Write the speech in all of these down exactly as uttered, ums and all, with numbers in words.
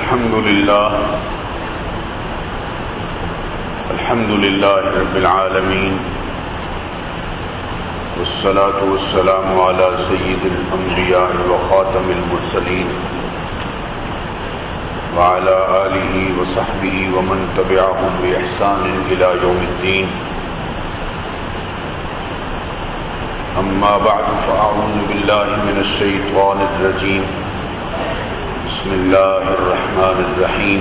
الحمد لله الحمد لله رب العالمين والصلاة والسلام على سيد الأنبياء وخاتم المرسلين وعلى آله وصحبه ومن تبعهم بإحسان إلى يوم الدين. أما بعد فأعوذ بالله من الشيطان الرجيم. بسم الله الرحمن الرحيم.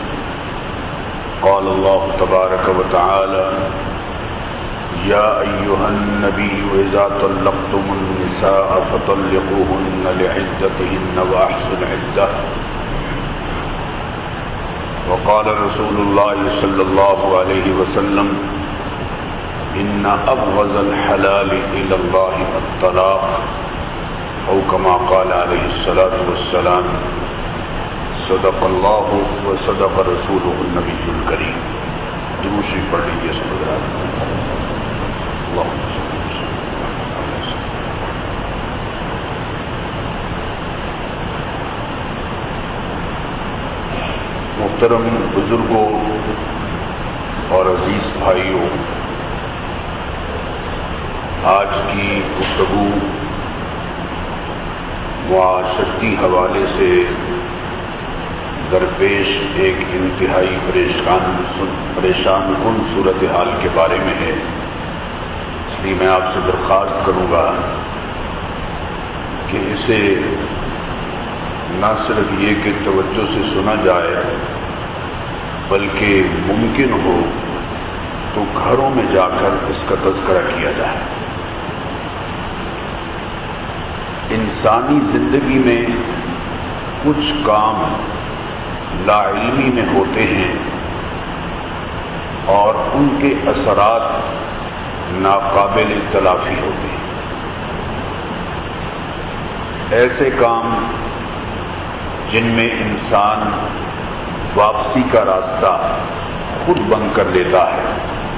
قال الله تبارك وتعالى: يا أيها النبي إذا طلقتم النساء فطلقوهن لعدتهن وأحصوا العدة. وقال رسول الله صلى الله عليه وسلم: إن أبغض الحلال إلى الله الطلاق، أو كما قال عليه الصلاة والسلام. صدق اللہ وصدق رسولہ النبی الکریم. درود شریف پڑھ لیجیے سب حضرات. اللہم صل وسلم. محترم بزرگوں اور عزیز بھائیوں، آج کی گفتگو معاشرتی حوالے سے درپیش ایک انتہائی پریشان پریشان کن صورتحال کے بارے میں ہے. اس لیے میں آپ سے درخواست کروں گا کہ اسے نہ صرف یہ کہ توجہ سے سنا جائے، بلکہ ممکن ہو تو گھروں میں جا کر اس کا تذکرہ کیا جائے. انسانی زندگی میں کچھ کام لا علمی میں ہوتے ہیں اور ان کے اثرات ناقابل تلافی ہوتے ہیں. ایسے کام جن میں انسان واپسی کا راستہ خود بند کر لیتا ہے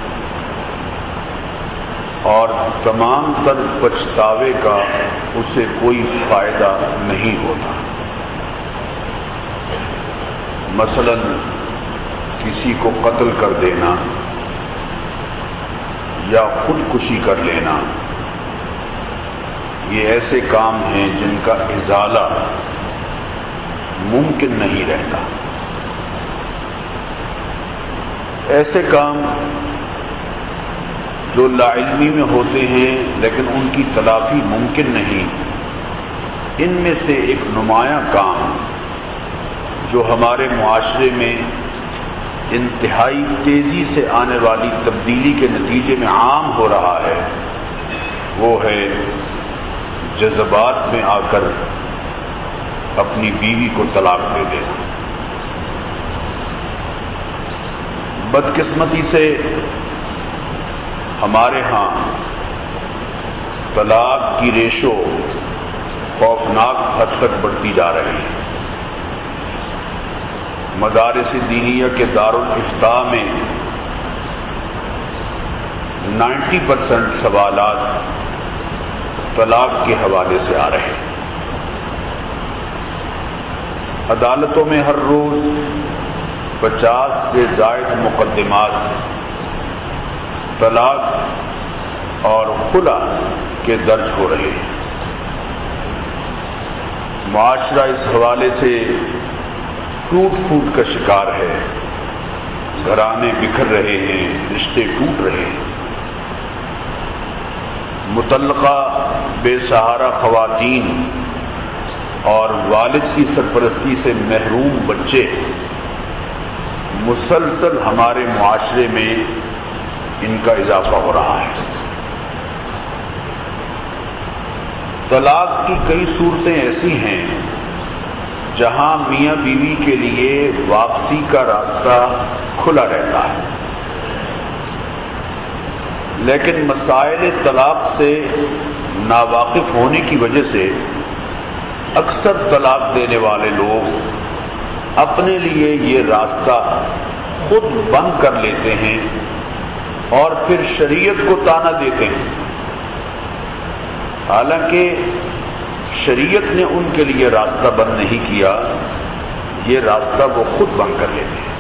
اور تمام تر پچھتاوے کا اسے کوئی فائدہ نہیں ہوتا. مثلا کسی کو قتل کر دینا یا خودکشی کر لینا، یہ ایسے کام ہیں جن کا ازالہ ممکن نہیں رہتا. ایسے کام جو لا علمی میں ہوتے ہیں لیکن ان کی تلافی ممکن نہیں، ان میں سے ایک نمایاں کام جو ہمارے معاشرے میں انتہائی تیزی سے آنے والی تبدیلی کے نتیجے میں عام ہو رہا ہے، وہ ہے جذبات میں آ کر اپنی بیوی کو طلاق دے دینا. بدقسمتی سے ہمارے ہاں طلاق کی ریشو خوفناک حد تک بڑھتی جا رہی ہے. مدارس دینیہ کے دارالافتاء میں نائنٹی پرسنٹ سوالات طلاق کے حوالے سے آ رہے ہیں. عدالتوں میں ہر روز پچاس سے زائد مقدمات طلاق اور خلا کے درج ہو رہے ہیں. معاشرہ اس حوالے سے ٹوٹ پھوٹ کا شکار ہے. گھرانے بکھر رہے ہیں، رشتے ٹوٹ رہے ہیں. مطلقہ بے سہارا خواتین اور والد کی سرپرستی سے محروم بچے مسلسل ہمارے معاشرے میں ان کا اضافہ ہو رہا ہے. طلاق کی کئی صورتیں ایسی ہیں جہاں میاں بیوی کے لیے واپسی کا راستہ کھلا رہتا ہے، لیکن مسائل طلاق سے ناواقف ہونے کی وجہ سے اکثر طلاق دینے والے لوگ اپنے لیے یہ راستہ خود بند کر لیتے ہیں اور پھر شریعت کو طعنہ دیتے ہیں، حالانکہ شریعت نے ان کے لیے راستہ بند نہیں کیا، یہ راستہ وہ خود بند کر لیتے ہیں،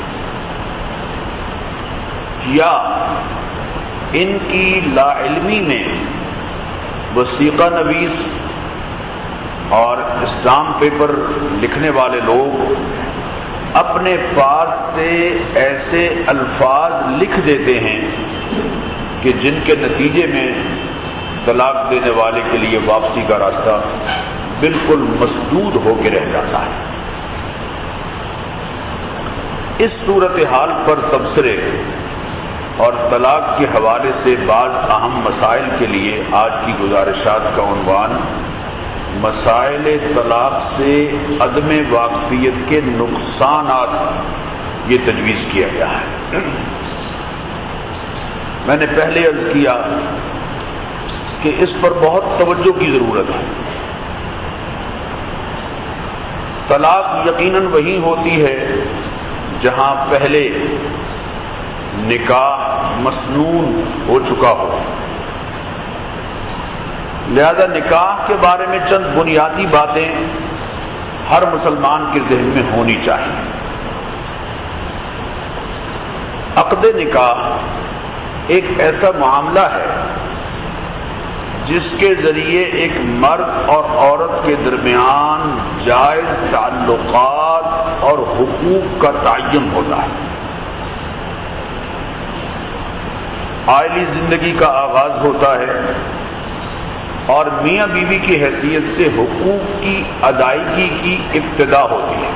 یا ان کی لا علمی میں وثیقہ نویس اور اسٹامپ پیپر لکھنے والے لوگ اپنے پاس سے ایسے الفاظ لکھ دیتے ہیں کہ جن کے نتیجے میں طلاق دینے والے کے لیے واپسی کا راستہ بالکل مسدود ہو کے رہ جاتا ہے۔ اس صورتحال پر تبصرے اور طلاق کے حوالے سے بعض اہم مسائل کے لیے آج کی گزارشات کا عنوان مسائل طلاق سے عدم واقفیت کے نقصانات یہ تجویز کیا گیا ہے۔ میں نے پہلے عرض کیا کہ اس پر بہت توجہ کی ضرورت ہے۔ طلاق یقیناً وہی ہوتی ہے جہاں پہلے نکاح مسنون ہو چکا ہو، لہذا نکاح کے بارے میں چند بنیادی باتیں ہر مسلمان کے ذہن میں ہونی چاہیے۔ عقد نکاح ایک ایسا معاملہ ہے جس کے ذریعے ایک مرد اور عورت کے درمیان جائز تعلقات اور حقوق کا تعین ہوتا ہے۔ عائلی زندگی کا آغاز ہوتا ہے اور میاں بیوی کی حیثیت سے حقوق کی ادائیگی کی ابتدا ہوتی ہے۔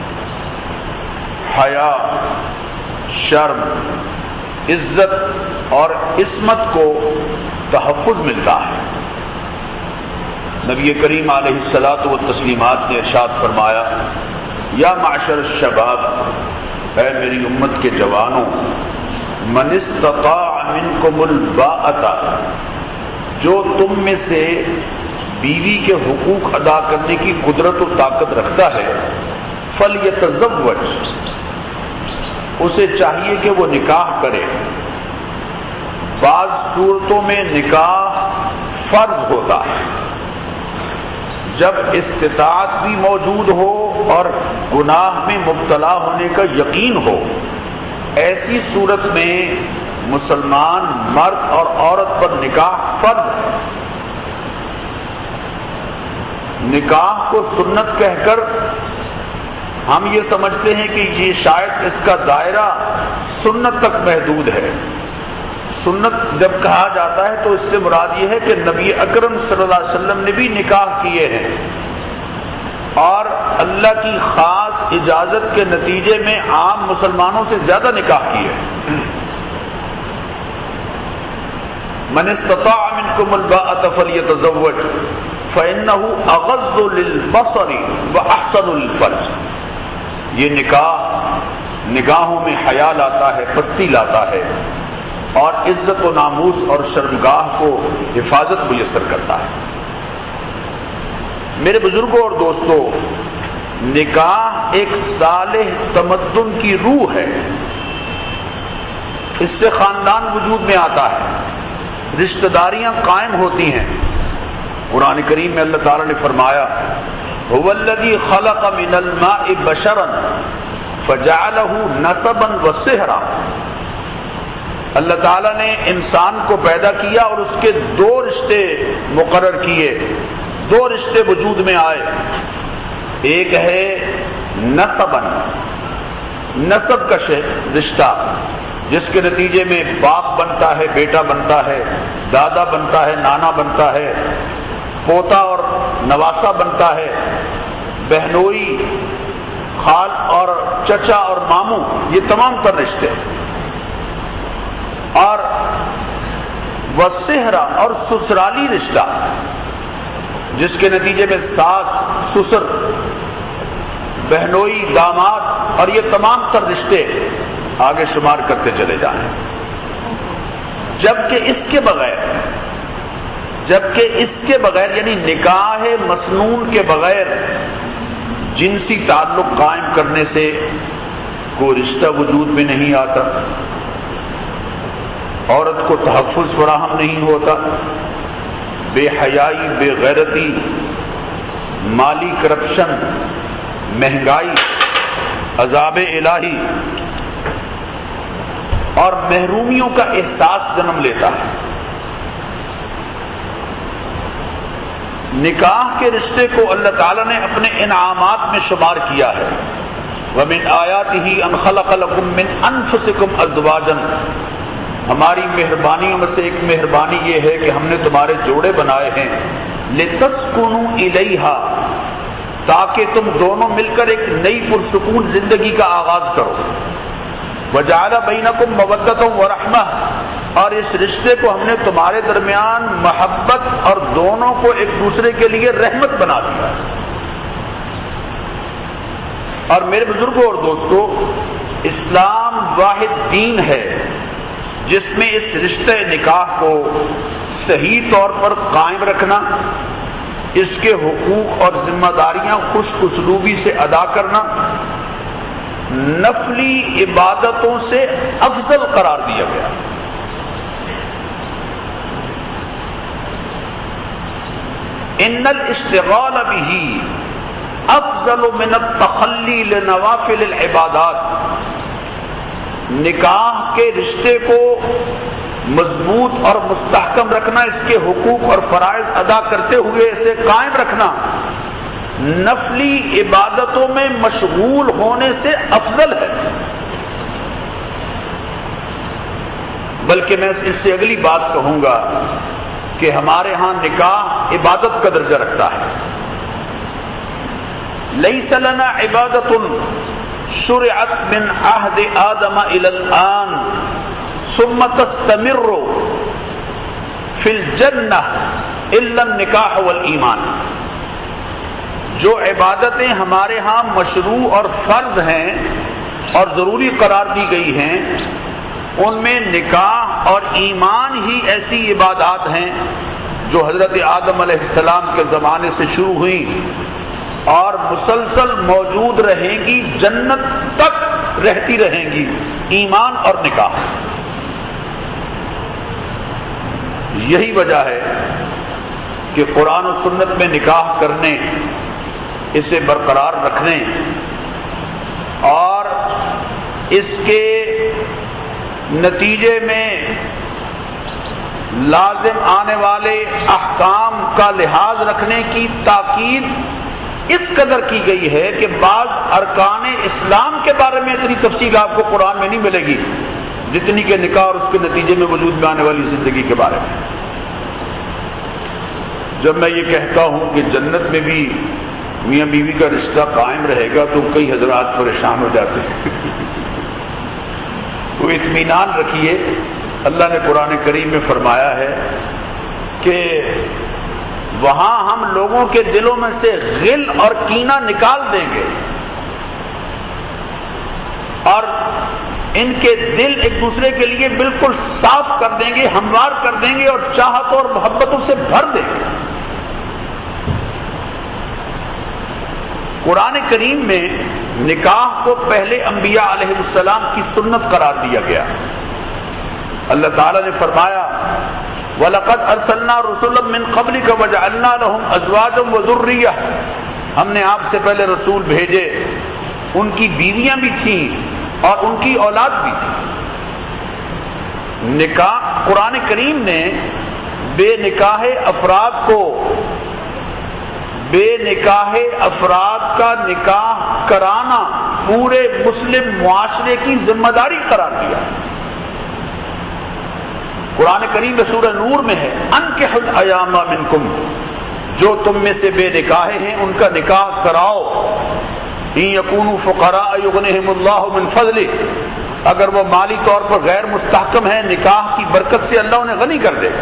حیا، شرم، عزت اور عصمت کو تحفظ ملتا ہے۔ نبی کریم علیہ الصلاۃ والتسلیمات نے ارشاد فرمایا، یا معشر الشباب، اے میری امت کے جوانوں، من استطاع منکم الباءۃ، جو تم میں سے بیوی کے حقوق ادا کرنے کی قدرت و طاقت رکھتا ہے، فلیتزوج، اسے چاہیے کہ وہ نکاح کرے۔ بعض صورتوں میں نکاح فرض ہوتا ہے، جب استطاعت بھی موجود ہو اور گناہ میں مبتلا ہونے کا یقین ہو، ایسی صورت میں مسلمان مرد اور عورت پر نکاح فرض ہے۔ نکاح کو سنت کہہ کر ہم یہ سمجھتے ہیں کہ یہ شاید اس کا دائرہ سنت تک محدود ہے۔ سنت جب کہا جاتا ہے تو اس سے مراد یہ ہے کہ نبی اکرم صلی اللہ علیہ وسلم نے بھی نکاح کیے ہیں اور اللہ کی خاص اجازت کے نتیجے میں عام مسلمانوں سے زیادہ نکاح کیے ہیں۔ من استطاع منکم الباءۃ فلیتزوج فإنہ اغض للبصر واحسن للفرج، یہ نکاح نگاہوں میں حیا لاتا ہے، پستی لاتا ہے اور عزت و ناموس اور شرمگاہ کو حفاظت میسر کرتا ہے۔ میرے بزرگوں اور دوستوں، نکاح ایک صالح تمدن کی روح ہے، اس سے خاندان وجود میں آتا ہے، رشتہ داریاں قائم ہوتی ہیں۔ قرآن کریم میں اللہ تعالیٰ نے فرمایا، هو الذی خلق من الماء بشرا فجعلہ نسبا وصہرا، اللہ تعالیٰ نے انسان کو پیدا کیا اور اس کے دو رشتے مقرر کیے، دو رشتے وجود میں آئے۔ ایک ہے نسبا، نسب کا رشتہ جس کے نتیجے میں باپ بنتا ہے، بیٹا بنتا ہے، دادا بنتا ہے، نانا بنتا ہے، پوتا اور نواسا بنتا ہے، بہنوئی، خال اور چچا اور ماموں، یہ تمام تر رشتے۔ اور وصہرا، اور سسرالی رشتہ جس کے نتیجے میں ساس، سسر، بہنوئی، داماد اور یہ تمام تر رشتے آگے شمار کرتے چلے جائیں۔ جبکہ اس کے بغیر جبکہ اس کے بغیر یعنی نکاح مسنون کے بغیر جنسی تعلق قائم کرنے سے کوئی رشتہ وجود میں نہیں آتا، عورت کو تحفظ فراہم نہیں ہوتا، بے حیائی، بے غیرتی، مالی کرپشن، مہنگائی، عذاب الہی اور محرومیوں کا احساس جنم لیتا ہے۔ نکاح کے رشتے کو اللہ تعالیٰ نے اپنے انعامات میں شمار کیا ہے۔ وَمِنْ آيَاتِهِ أَنْ خَلَقَ لَكُم مِّنْ أَنفُسِكُمْ أَزْوَاجًا، ہماری مہربانیوں میں سے ایک مہربانی یہ ہے کہ ہم نے تمہارے جوڑے بنائے ہیں لِتَسْكُنُوا إِلَيْهَا، تاکہ تم دونوں مل کر ایک نئی پرسکون زندگی کا آغاز کرو۔ وَجَعَلَ بَيْنَكُم مَّوَدَّةً وَرَحْمَةً، اور اس رشتے کو ہم نے تمہارے درمیان محبت اور دونوں کو ایک دوسرے کے لیے رحمت بنا دیا۔ اور میرے بزرگوں اور دوستو، اسلام واحد دین ہے جس میں اس رشتے نکاح کو صحیح طور پر قائم رکھنا، اس کے حقوق اور ذمہ داریاں خوش اسلوبی سے ادا کرنا نفلی عبادتوں سے افضل قرار دیا گیا۔ ان الاشتغال به افضل من التخلی لنوافل العبادات، نکاح کے رشتے کو مضبوط اور مستحکم رکھنا، اس کے حقوق اور فرائض ادا کرتے ہوئے اسے قائم رکھنا نفلی عبادتوں میں مشغول ہونے سے افضل ہے۔ بلکہ میں اس سے اگلی بات کہوں گا کہ ہمارے ہاں نکاح عبادت کا درجہ رکھتا ہے۔ لیس لنا عبادت شرعت من عہد آدم الى الآن ثم تستمر فی الجنہ الا النکاح والایمان، جو عبادتیں ہمارے ہاں مشروع اور فرض ہیں اور ضروری قرار دی گئی ہیں، ان میں نکاح اور ایمان ہی ایسی عبادات ہیں جو حضرت آدم علیہ السلام کے زمانے سے شروع ہوئی اور مسلسل موجود رہیں گی، جنت تک رہتی رہیں گی، ایمان اور نکاح۔ یہی وجہ ہے کہ قرآن و سنت میں نکاح کرنے، اسے برقرار رکھنے اور اس کے نتیجے میں لازم آنے والے احکام کا لحاظ رکھنے کی تاکید اس قدر کی گئی ہے کہ بعض ارکان اسلام کے بارے میں اتنی تفصیل آپ کو قرآن میں نہیں ملے گی جتنی کہ نکاح اور اس کے نتیجے میں وجود میں آنے والی زندگی کے بارے میں۔ جب میں یہ کہتا ہوں کہ جنت میں بھی میاں بیوی کا رشتہ قائم رہے گا تو کئی حضرات پریشان ہو جاتے ہیں۔ تو اطمینان رکھیے، اللہ نے قرآن کریم میں فرمایا ہے کہ وہاں ہم لوگوں کے دلوں میں سے غل اور کینہ نکال دیں گے اور ان کے دل ایک دوسرے کے لیے بالکل صاف کر دیں گے، ہموار کر دیں گے اور چاہتوں اور محبتوں سے بھر دیں گے۔ قرآن کریم میں نکاح کو پہلے انبیاء علیہ السلام کی سنت قرار دیا گیا۔ اللہ تعالی نے فرمایا وَلَقَدْ أَرْسَلْنَا رُسُلًا مِّن قَبْلِكَ وَجَعَلْنَا لَهُمْ أَزْوَاجًا وَذُرِّيَّةً، ہم نے آپ سے پہلے رسول بھیجے، ان کی بیویاں بھی تھیں اور ان کی اولاد بھی تھی۔ نکاح، قرآن کریم نے بے نکاح افراد کو بے نکاح افراد کا نکاح کرانا پورے مسلم معاشرے کی ذمہ داری قرار دیا۔ قرآن کریم میں سورہ نور میں ہے انکحوا الایام منکم، جو تم میں سے بے نکاح ہیں ان کا نکاح کراؤ، ان یکونوا فقراء یغنیہم اللہ من فضلہ، اگر وہ مالی طور پر غیر مستحکم ہیں نکاح کی برکت سے اللہ انہیں غنی کر دے گا۔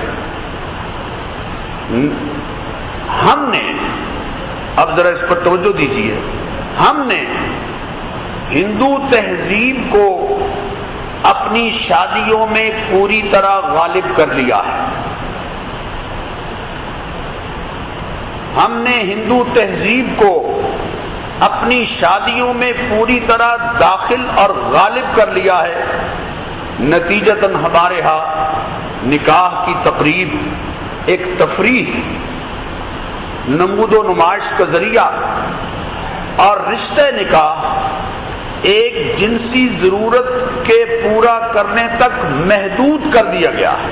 ہم نے، اب ذرا اس پر توجہ دیجیے، ہم نے ہندو تہذیب کو اپنی شادیوں میں پوری طرح غالب کر لیا ہے۔ ہم نے ہندو تہذیب کو اپنی شادیوں میں پوری طرح داخل اور غالب کر لیا ہے، نتیجتاً ہمارے ہاں نکاح کی تقریب ایک تفریح، نمود و نمائش کا ذریعہ، اور رشتہ نکاح ایک جنسی ضرورت کے پورا کرنے تک محدود کر دیا گیا ہے.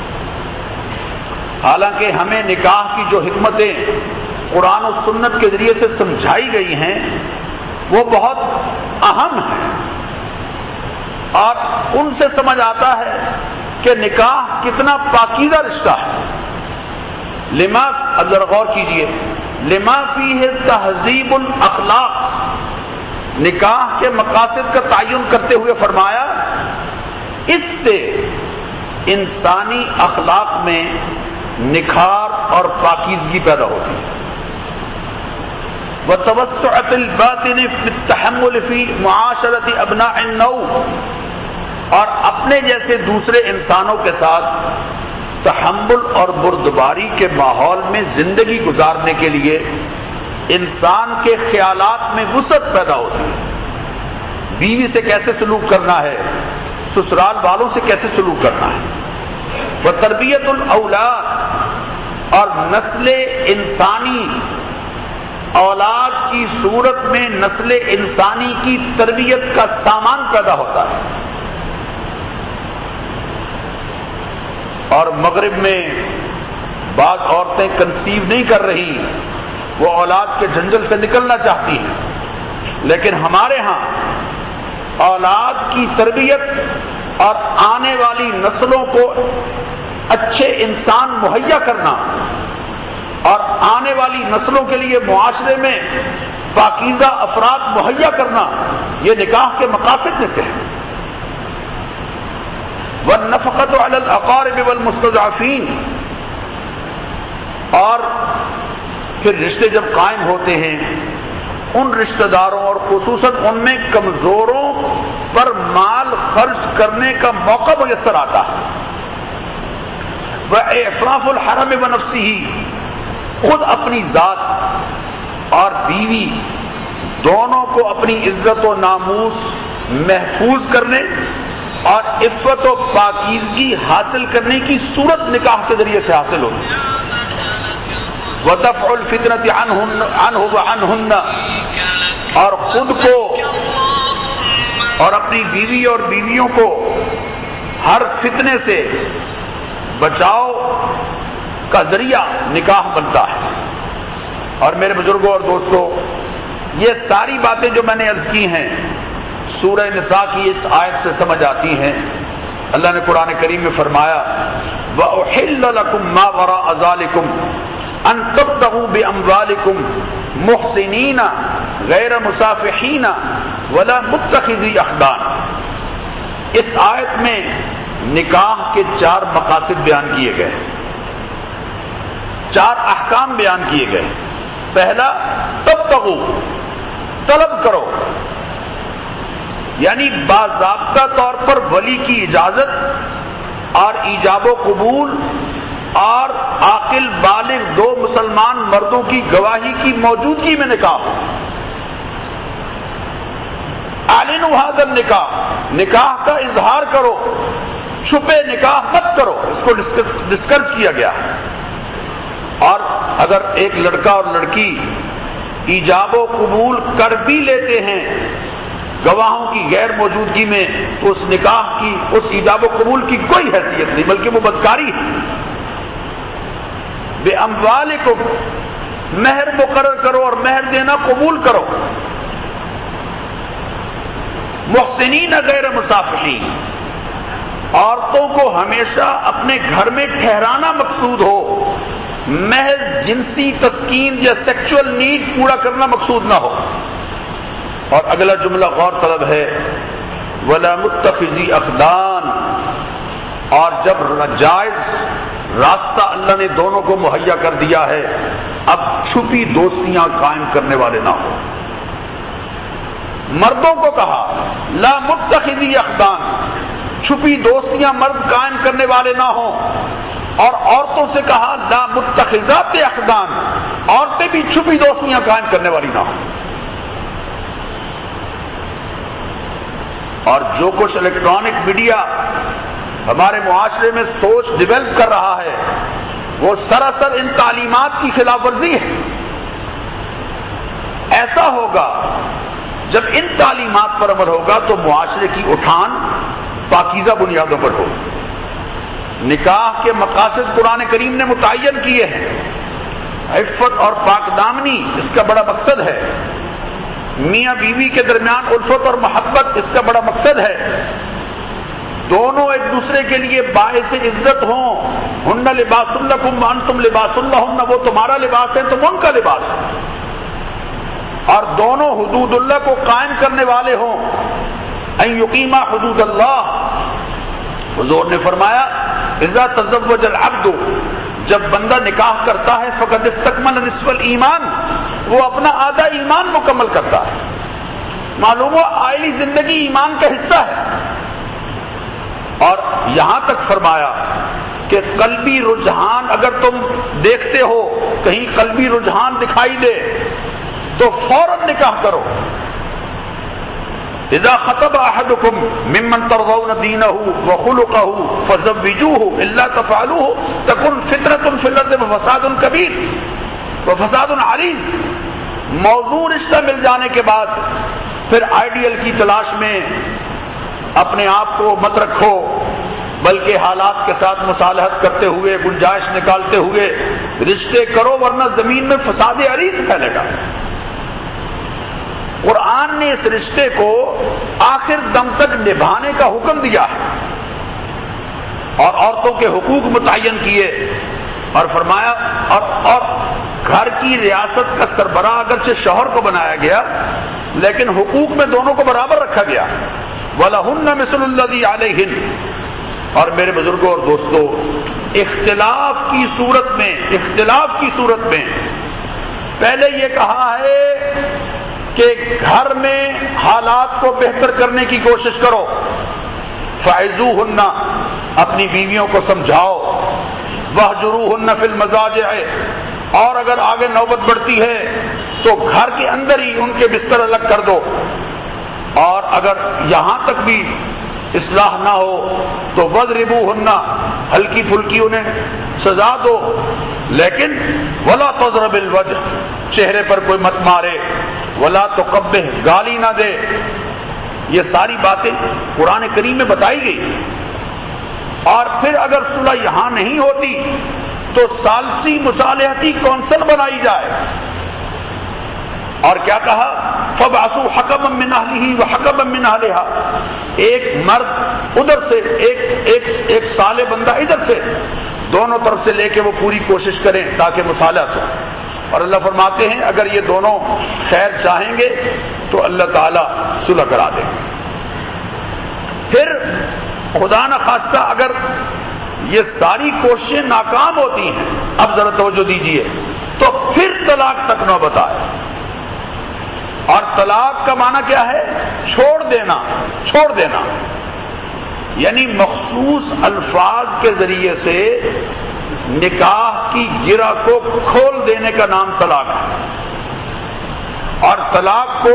حالانکہ ہمیں نکاح کی جو حکمتیں قرآن و سنت کے ذریعے سے سمجھائی گئی ہیں وہ بہت اہم ہیں، اور ان سے سمجھ آتا ہے کہ نکاح کتنا پاکیزہ رشتہ ہے. لما، اب ذرا غور کیجئے، لما فیہ تہذیب الاخلاق، نکاح کے مقاصد کا تعین کرتے ہوئے فرمایا اس سے انسانی اخلاق میں نکھار اور پاکیزگی پیدا ہوتی ہے. وتوسعت الباطن فی التحمل فی معاشرت ابناء النوع، اور اپنے جیسے دوسرے انسانوں کے ساتھ تحمل اور بردباری کے ماحول میں زندگی گزارنے کے لیے انسان کے خیالات میں وسعت پیدا ہوتی ہے. بیوی سے کیسے سلوک کرنا ہے، سسرال والوں سے کیسے سلوک کرنا ہے. وتربیت الاولاد، اور نسل انسانی، اولاد کی صورت میں نسل انسانی کی تربیت کا سامان پیدا ہوتا ہے. اور مغرب میں بعض عورتیں کنسیو نہیں کر رہی، وہ اولاد کے جھنجھل سے نکلنا چاہتی ہیں، لیکن ہمارے ہاں اولاد کی تربیت اور آنے والی نسلوں کو اچھے انسان مہیا کرنا اور آنے والی نسلوں کے لیے معاشرے میں پاکیزہ افراد مہیا کرنا، یہ نکاح کے مقاصد میں سے ہے. والنفقۃ علی الاقارب والمستضعفین، اور پھر رشتے جب قائم ہوتے ہیں ان رشتہ داروں اور خصوصاً ان میں کمزوروں پر مال خرچ کرنے کا موقع میسر آتا ہے. وإعفاف الحرم بنفسہ، خود اپنی ذات اور بیوی دونوں کو اپنی عزت و ناموس محفوظ کرنے اور عفت و پاکیزگی حاصل کرنے کی صورت نکاح کے ذریعے سے حاصل ہوتی ہے. وَدَفْعُ الْفِتْنَةِ عَنْهُ وَعَنْهُنَّ، اور خود کو اور اپنی بیوی اور بیویوں کو ہر فتنے سے بچاؤ کا ذریعہ نکاح بنتا ہے. اور میرے بزرگوں اور دوستوں، یہ ساری باتیں جو میں نے عرض کی ہیں سورہ نساء کی اس آیت سے سمجھ آتی ہیں. اللہ نے قرآن کریم میں فرمایا وَأُحِلَّ لَكُم مَّا وَرَاءَ ذَلِكُمْ أَن تَبْتَغُوا بِأَمْوَالِكُمْ مُحْسِنِينَ غَيْرَ مُسَافِحِينَ وَلَا مُتَّخِذِي أَخْدَانٍ. اس آیت میں نکاح کے چار مقاصد بیان کیے گئے، چار احکام بیان کیے گئے. پہلا، تبتغوا، طلب کرو، یعنی باضابطہ طور پر ولی کی اجازت اور ایجاب و قبول اور عاقل بالغ دو مسلمان مردوں کی گواہی کی موجودگی میں نکاح ہو. اعلنوا هذا النکاح، نکاح کا اظہار کرو، چھپے نکاح مت کرو، اس کو ڈسکرج کیا گیا. اور اگر ایک لڑکا اور لڑکی ایجاب و قبول کر بھی لیتے ہیں گواہوں کی غیر موجودگی میں، تو اس نکاح کی، اس ایجاب و قبول کی کوئی حیثیت نہیں، بلکہ وہ بدکاری ہے. بِأَمْوَالِكُمْ، مہر مقرر کرو اور مہر دینا قبول کرو. محسنین غیر مصافحین، عورتوں کو ہمیشہ اپنے گھر میں ٹھہرانا مقصود ہو، محض جنسی تسکین یا سیکچول نیڈ پورا کرنا مقصود نہ ہو. اور اگلا جملہ غور طلب ہے وَلَا مُتَّخِذِي أَخْدَانٍ، اور جب جائز راستہ اللہ نے دونوں کو مہیا کر دیا ہے اب چھپی دوستیاں قائم کرنے والے نہ ہو. مردوں کو کہا لا متخذی اخدان، چھپی دوستیاں مرد قائم کرنے والے نہ ہوں، اور عورتوں سے کہا لا متخذات اخدان، عورتیں بھی چھپی دوستیاں قائم کرنے والی نہ ہوں. اور جو کچھ الیکٹرانک میڈیا ہمارے معاشرے میں سوچ ڈیولپ کر رہا ہے وہ سراسر ان تعلیمات کی خلاف ورزی ہے. ایسا ہوگا جب ان تعلیمات پر عمل ہوگا تو معاشرے کی اٹھان پاکیزہ بنیادوں پر ہو. نکاح کے مقاصد قرآن کریم نے متعین کیے ہیں. عفت اور پاک دامنی اس کا بڑا مقصد ہے. میاں بیوی کے درمیان الفت اور محبت اس کا بڑا مقصد ہے. دونوں ایک دوسرے کے لیے باعث عزت ہوں. ہن لباس لکم وانتم لباس لہن، وہ تمہارا لباس ہے تم ان کا لباس ہے. اور دونوں حدود اللہ کو قائم کرنے والے ہوں. ان یقیما حدود اللہ. حضور نے فرمایا اذا تزوج العبد، جب بندہ نکاح کرتا ہے فقد استکمل نصف الایمان، وہ اپنا آدھا ایمان مکمل کرتا ہے. معلوم ہو آئلی زندگی ایمان کا حصہ ہے. اور یہاں تک فرمایا کہ قلبی رجحان اگر تم دیکھتے ہو، کہیں قلبی رجحان دکھائی دے تو فوراً نکاح کرو. اذا خطب احدكم ممن ترضون دينه وخلقه فزوجوه الا تفعلوه تكن فتنة في الارض وفساد كبير وفساد عريض. موضوع رشتہ مل جانے کے بعد پھر آئیڈیل کی تلاش میں اپنے آپ کو مت رکھو، بلکہ حالات کے ساتھ مصالحت کرتے ہوئے، گنجائش نکالتے ہوئے رشتے کرو، ورنہ زمین میں فساد عریض پھیلے گا. قرآن نے اس رشتے کو آخر دم تک نبھانے کا حکم دیا ہے اور عورتوں کے حقوق متعین کیے اور فرمایا اور اور گھر کی ریاست کا سربراہ اگرچہ شوہر کو بنایا گیا لیکن حقوق میں دونوں کو برابر رکھا گیا. وَلَهُنَّ مِثْلُ الَّذِي عَلَيْهِنَّ. اور میرے بزرگوں اور دوستوں، اختلاف کی صورت میں اختلاف کی صورت میں پہلے یہ کہا ہے کہ گھر میں حالات کو بہتر کرنے کی کوشش کرو. فَعِزُوهُنَّ، اپنی بیویوں کو سمجھاؤ. وَاهْجُرُوهُنَّ فِي الْمَضَاجِعِ، اور اگر آگے نوبت بڑھتی ہے تو گھر کے اندر ہی ان کے بستر الگ کر دو. اور اگر یہاں تک بھی اصلاح نہ ہو تو وَاضْرِبُوهُنَّ، ہلکی پھلکی انہیں سزا دو. لیکن وَلَا تَضْرِبِ الْوَجْهَ، چہرے پر کوئی مت مارے. وَلَا تُقَبِّحْ، گالی نہ دے. یہ ساری باتیں قرآن کریم میں بتائی گئی. اور پھر اگر صلح یہاں نہیں ہوتی تو ثالثی مصالحتی کونسل بنائی جائے. اور کیا کہا؟ فَبْعَثُوا حَكَمًا مِّنْ أَهْلِهِ وَحَكَمًا مِّنْ أَهْلِهَا، ایک مرد ادھر سے ایک ایک ایک صالح بندہ ادھر سے، دونوں طرف سے لے کے وہ پوری کوشش کریں تاکہ مصالحت ہو. اور اللہ فرماتے ہیں اگر یہ دونوں خیر چاہیں گے تو اللہ تعالیٰ صلح کرا دیں گے. پھر خدا نخواستہ اگر یہ ساری کوششیں ناکام ہوتی ہیں، اب ذرا توجہ دیجیے، تو پھر طلاق تک نوبت آئے. اور طلاق کا معنی کیا ہے؟ چھوڑ دینا. چھوڑ دینا یعنی مخصوص الفاظ کے ذریعے سے نکاح کی گرہ کو کھول دینے کا نام طلاق ہے. اور طلاق کو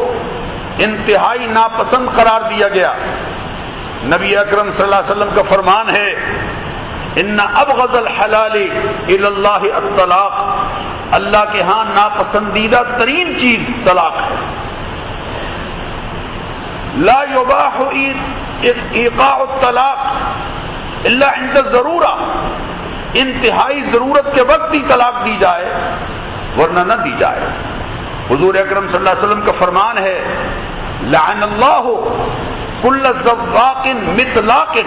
انتہائی ناپسند قرار دیا گیا. نبی اکرم صلی اللہ علیہ وسلم کا فرمان ہے ان ابغض الحلال الی اللہ الطلاق، اللہ کے ہاں ناپسندیدہ ترین چیز طلاق ہے. لا یباح ایقاع الطلاق الا عند الضرورہ، انتہائی ضرورت کے وقت ہی طلاق دی جائے ورنہ نہ دی جائے. حضور اکرم صلی اللہ علیہ وسلم کا فرمان ہے لعن اللہ کل زواق مطلاق،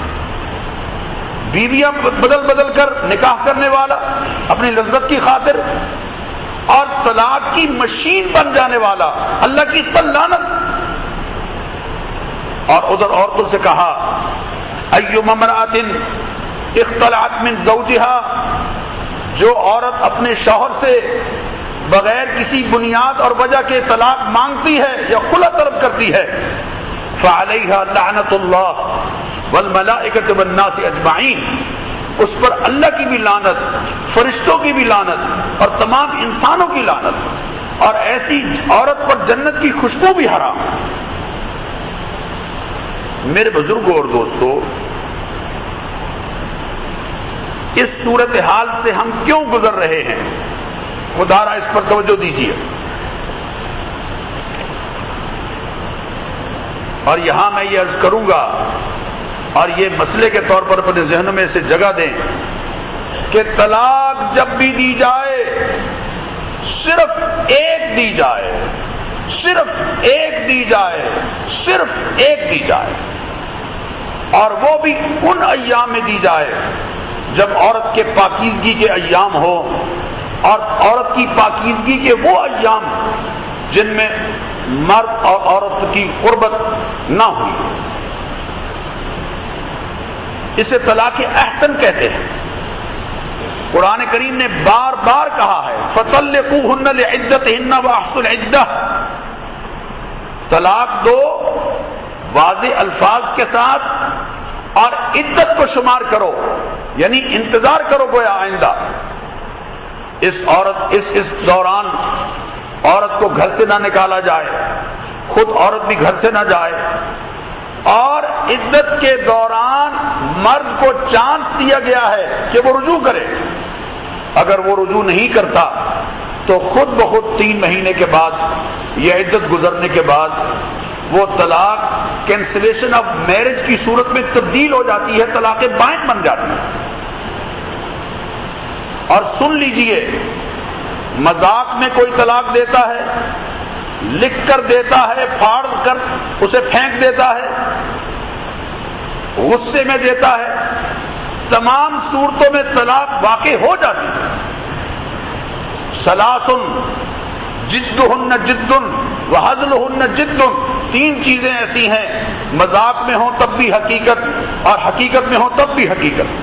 بیویاں بدل بدل کر نکاح کرنے والا اپنی لذت کی خاطر اور طلاق کی مشین بن جانے والا، اللہ کی اس پر لعنت. اور ادھر عورتوں سے کہا ایما امرأۃ اختلعت من زوجها، جو عورت اپنے شوہر سے بغیر کسی بنیاد اور وجہ کے طلاق مانگتی ہے یا خلع طلب کرتی ہے فعلیہا لعنت اللہ والملائکۃ والناس اجمعین، اس پر اللہ کی بھی لعنت، فرشتوں کی بھی لعنت اور تمام انسانوں کی لعنت، اور ایسی عورت پر جنت کی خوشبو بھی حرام. میرے بزرگوں اور دوستو، اس صورتحال سے ہم کیوں گزر رہے ہیں؟ خدا را اس پر توجہ دیجیے. اور یہاں میں یہ عرض کروں گا اور یہ مسئلے کے طور پر اپنے ذہن میں سے جگہ دیں کہ طلاق جب بھی دی جائے صرف ایک دی جائے صرف ایک دی جائے صرف ایک دی جائے اور وہ بھی ان ایام میں دی جائے جب عورت کے پاکیزگی کے ایام ہو اور عورت کی پاکیزگی کے وہ ایام جن میں مرد اور عورت کی قربت نہ ہوئی. اسے طلاق احسن کہتے ہیں. قرآن کریم نے بار بار کہا ہے فَطَلِّقُوهُنَّ لِعِدَّتِهِنَّ وَأَحْصُوا الْعِدَّةَ. طلاق دو واضح الفاظ کے ساتھ اور عدت کو شمار کرو، یعنی انتظار کرو گویا آئندہ. اس عورت اس اس دوران عورت کو گھر سے نہ نکالا جائے، خود عورت بھی گھر سے نہ جائے، اور عدت کے دوران مرد کو چانس دیا گیا ہے کہ وہ رجوع کرے. اگر وہ رجوع نہیں کرتا تو خود بخود تین مہینے کے بعد یا عدت گزرنے کے بعد وہ طلاق کینسلیشن آف میرج کی صورت میں تبدیل ہو جاتی ہے، طلاق بائن بن جاتی ہے. اور سن لیجئے، مذاق میں کوئی طلاق دیتا ہے، لکھ کر دیتا ہے، پھاڑ کر اسے پھینک دیتا ہے، غصے میں دیتا ہے، تمام صورتوں میں طلاق واقع ہو جاتی ہے. ثلاثن جدہن جد وہزلہن جد، تین چیزیں ایسی ہیں مذاق میں ہوں تب بھی حقیقت اور حقیقت میں ہوں تب بھی حقیقت.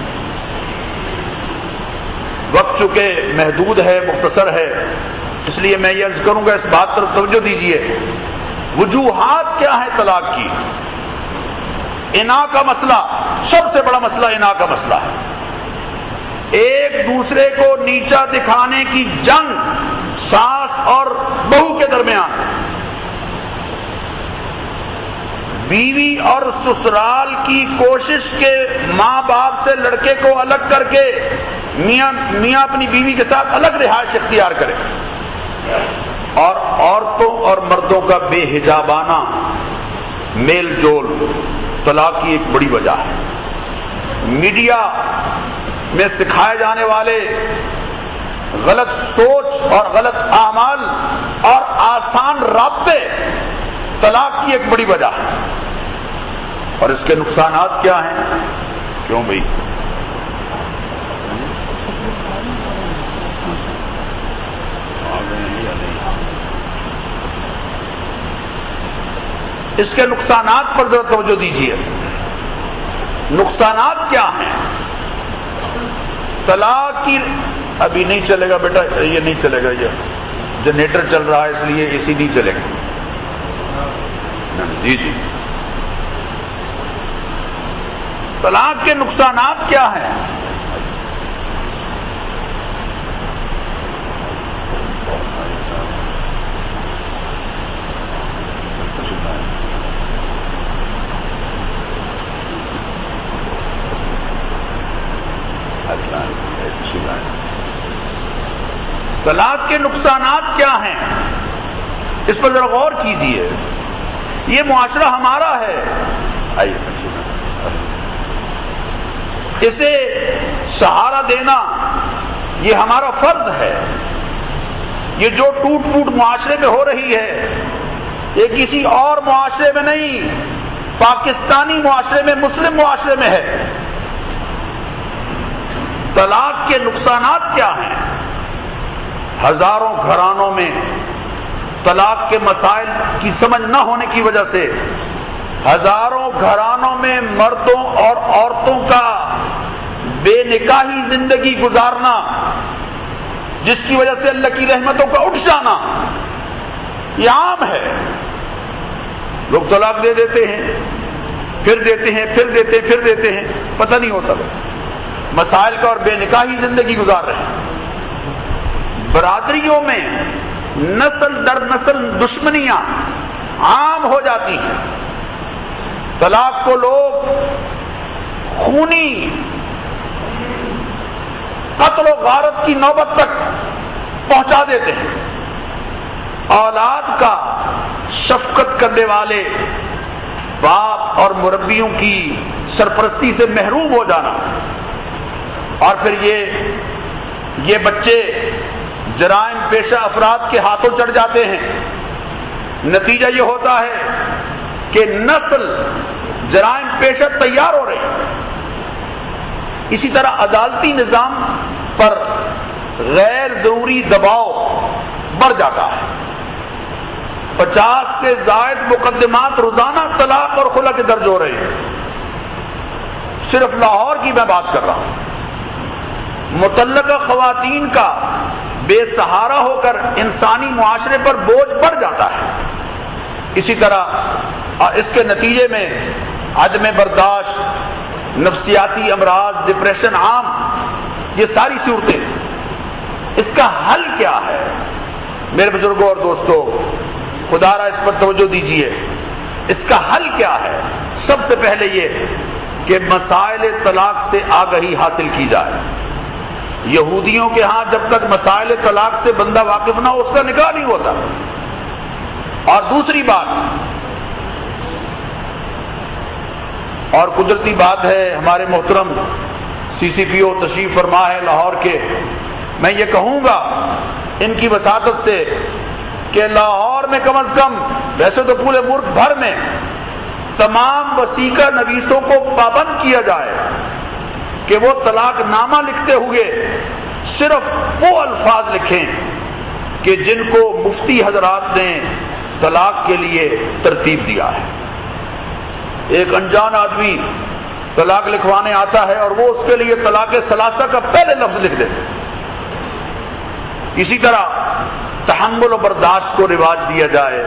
وقت چونکہ محدود ہے، مختصر ہے، اس لیے میں یہ عرض کروں گا اس بات پر توجہ دیجیے. وجوہات کیا ہے طلاق کی؟ انا کا مسئلہ سب سے بڑا مسئلہ انا کا مسئلہ ہے. ایک دوسرے کو نیچا دکھانے کی جنگ ساس اور بہو کے درمیان. بیوی اور سسرال کی کوشش کے ماں باپ سے لڑکے کو الگ کر کے میاں میاں اپنی بیوی کے ساتھ الگ رہائش اختیار کرے، اور عورتوں اور مردوں کا بے حجابانہ میل جول طلاق کی ایک بڑی وجہ ہے. میڈیا میں سکھائے جانے والے غلط سوچ اور غلط اعمال اور آسان رابطے طلاق کی ایک بڑی وجہ ہے. اور اس کے نقصانات کیا ہیں؟ کیوں بھائی؟ اس کے نقصانات پر ذرا توجہ دیجیے. نقصانات کیا ہیں؟ طلاق کی ابھی نہیں چلے گا بیٹا، یہ نہیں چلے گا، یہ جنریٹر چل رہا ہے اس لیے اے سی نہیں چلے گا. جی جی طلاق کے نقصانات کیا ہیں؟ طلاق کے نقصانات کیا ہیں؟ اس پر ذرا غور کیجیے. یہ معاشرہ ہمارا ہے، آئیے اسے سہارا دینا یہ ہمارا فرض ہے. یہ جو ٹوٹ پھوٹ معاشرے میں ہو رہی ہے یہ کسی اور معاشرے میں نہیں، پاکستانی معاشرے میں، مسلم معاشرے میں ہے. طلاق کے نقصانات کیا ہیں؟ ہزاروں گھرانوں میں طلاق کے مسائل کی سمجھ نہ ہونے کی وجہ سے ہزاروں گھرانوں میں مردوں اور عورتوں کا بے نکاحی زندگی گزارنا، جس کی وجہ سے اللہ کی رحمتوں کا اٹھ جانا یہ عام ہے. لوگ طلاق دے دیتے ہیں، پھر دیتے ہیں، پھر دیتے ہیں، پھر دیتے ہیں، پتہ نہیں ہوتا مسائل کا، اور بے نکاحی زندگی گزار رہے ہیں. برادریوں میں نسل در نسل دشمنیاں عام ہو جاتی ہیں. طلاق کو لوگ خونی قتل و غارت کی نوبت تک پہنچا دیتے ہیں. اولاد کا شفقت کرنے والے باپ اور مربیوں کی سرپرستی سے محروم ہو جانا، اور پھر یہ یہ بچے جرائم پیشہ افراد کے ہاتھوں چڑھ جاتے ہیں۔ نتیجہ یہ ہوتا ہے کہ نسل جرائم پیشہ تیار ہو رہی۔ اسی طرح عدالتی نظام پر غیر ضروری دباؤ بڑھ جاتا ہے۔ پچاس سے زائد مقدمات روزانہ طلاق اور خلع کے درج ہو رہے ہیں۔ صرف لاہور کی میں بات کر رہا ہوں۔ متعلقہ خواتین کا بے سہارا ہو کر انسانی معاشرے پر بوجھ بڑھ جاتا ہے۔ اسی طرح اس کے نتیجے میں عدم برداشت، نفسیاتی امراض، ڈپریشن عام، یہ ساری صورتیں، اس کا حل کیا ہے؟ میرے بزرگوں اور دوستوں، خدا را اس پر توجہ دیجیے۔ اس کا حل کیا ہے؟ سب سے پہلے یہ کہ مسائل طلاق سے آگہی حاصل کی جائے۔ یہودیوں کے ہاں جب تک مسائل طلاق سے بندہ واقف نہ ہو اس کا نکاح نہیں ہوتا۔ اور دوسری بات، اور قدرتی بات ہے، ہمارے محترم سی سی پی او تشریف فرما ہے لاہور کے، میں یہ کہوں گا ان کی وساطت سے کہ لاہور میں کم از کم، ویسے تو پورے ملک بھر میں، تمام وثیقہ نویسوں کو پابند کیا جائے کہ وہ طلاق نامہ لکھتے ہوئے صرف وہ الفاظ لکھیں کہ جن کو مفتی حضرات نے طلاق کے لیے ترتیب دیا ہے۔ ایک انجان آدمی طلاق لکھوانے آتا ہے اور وہ اس کے لیے طلاق ثلاثہ کا پہلے لفظ لکھ دیتے۔ اسی طرح تحمل و برداشت کو رواج دیا جائے،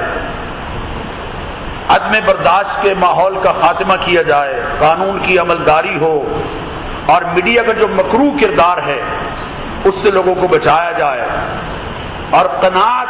عدم برداشت کے ماحول کا خاتمہ کیا جائے، قانون کی عملداری ہو، اور میڈیا کا جو مکروہ کردار ہے اس سے لوگوں کو بچایا جائے، اور قناعت،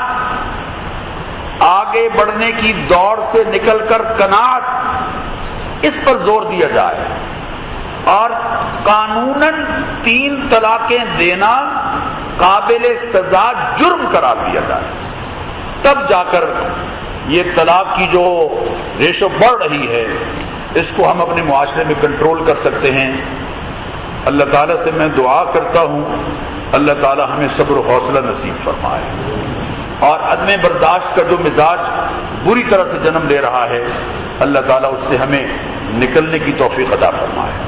آگے بڑھنے کی دوڑ سے نکل کر قناعت، اس پر زور دیا جائے، اور قانوناً تین طلاقیں دینا قابل سزا جرم قرار دیا جائے۔ تب جا کر یہ طلاق کی جو ریشو بڑھ رہی ہے اس کو ہم اپنے معاشرے میں کنٹرول کر سکتے ہیں۔ اللہ تعالیٰ سے میں دعا کرتا ہوں اللہ تعالیٰ ہمیں صبر و حوصلہ نصیب فرمائے، اور عدم برداشت کا جو مزاج بری طرح سے جنم لے رہا ہے اللہ تعالیٰ اس سے ہمیں نکلنے کی توفیق عطا فرمائے۔